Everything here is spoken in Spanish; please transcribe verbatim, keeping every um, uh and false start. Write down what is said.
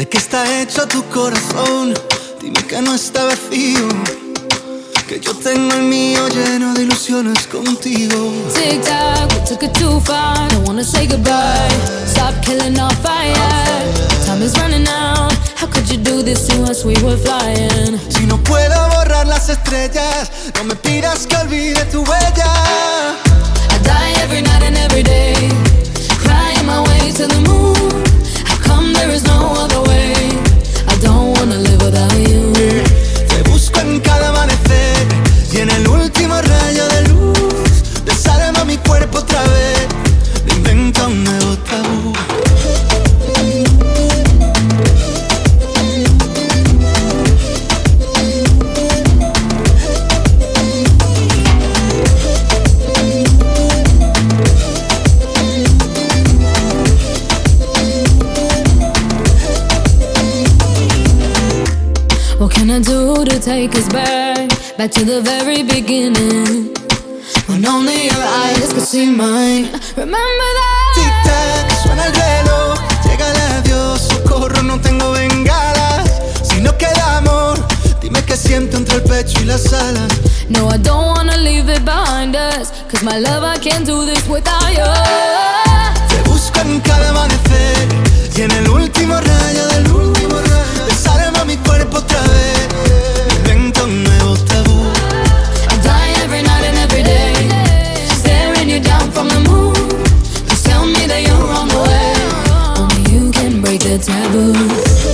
¿De qué está hecho tu corazón? Dime que no está vacío, que yo tengo el mío lleno de ilusiones contigo. Tic tac, we took it too far. Don't wanna say goodbye. Stop killing our fire. Time is running out. How could you do this to us? We were flying. Si no puedo borrar las estrellas, no me pidas que olvide tu huella. I die every night and every day, crying my way to the moon. How come there is no other way? I don't wanna live without you. Te busco en cada amanecer y en el último rayo de luz desarma mi cuerpo otra vez, me inventa un nuevo tabú. What can I do to take us back, back to the very beginning, when only your eyes could see mine? Remember that? Tic tac, suena el reloj, llega el adiós, socorro, no tengo bengalas. Si no queda amor, dime qué siento entre el pecho y las alas. No, I don't wanna leave it behind us, cause my love, I can't do this without you. Te busco en cada amanecer y en el último rayo de luz desarma mi cuerpo otra vez, me invento un nuevo tabú. I die every night and every day, staring you down from the moon. Please tell me that you're on the way. Only you can break the taboo.